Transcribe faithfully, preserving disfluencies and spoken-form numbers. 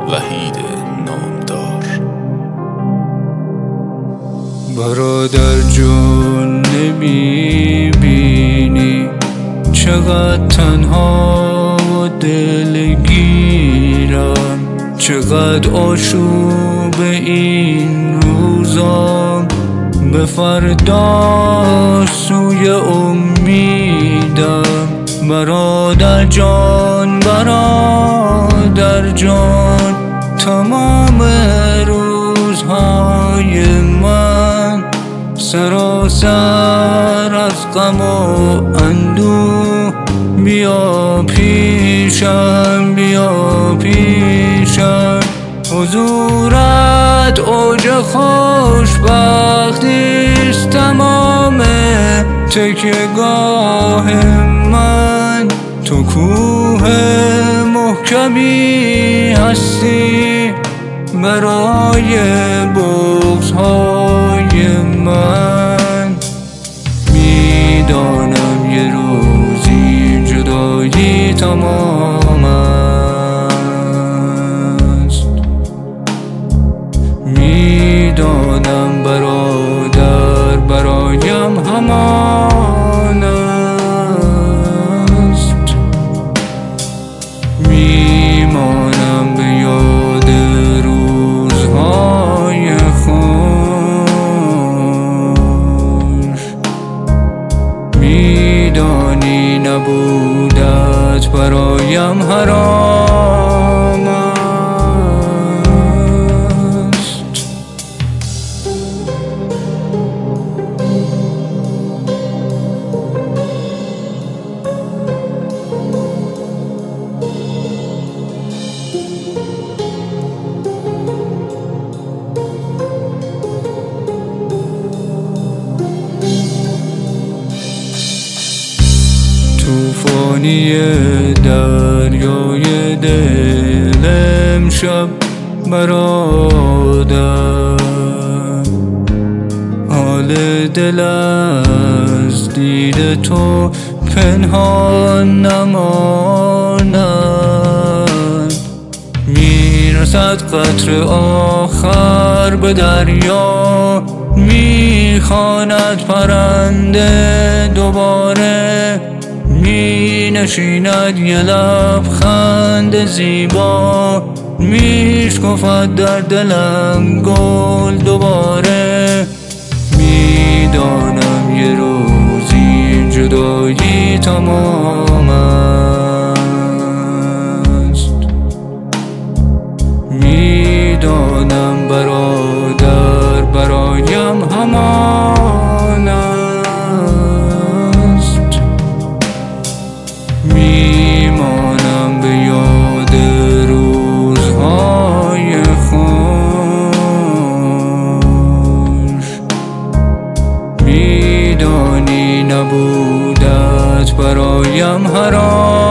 وحید نامدار. برادر جون نمیبینی چقدر تنها و دلگیرم، چقدر آشوب این روزا، به فردا سوی امیدم. برادر جان برادر جان، تمام روزهای من سراسر از غم و اندوه. بیا پیشم بیا پیشم، حضورت اوج خوشبختیست. تمام تکیه‌گاه من تو کوه محکمی هستی برای بغض‌های من. میدانم یه روزی جدایی تمام است، میدانم برادر برایم همان است. میمانم به یاد روزهای خوش، میدانی نبودت برایم حرام است. توفانی دریای دل امشب برادر، حال دل از دید تو پنهان نماند. میرسد قطره آخر به دریا، میخواند پرنده دوباره، می نشیند یه لبخند زیبا، میشکفد در دلم گل دوباره. میدانم یه روزی جدایی تمام است، میدانم برادر برایم همان است. میمانم به یاد روزهای خوش، میدانی نبودت برایم حرام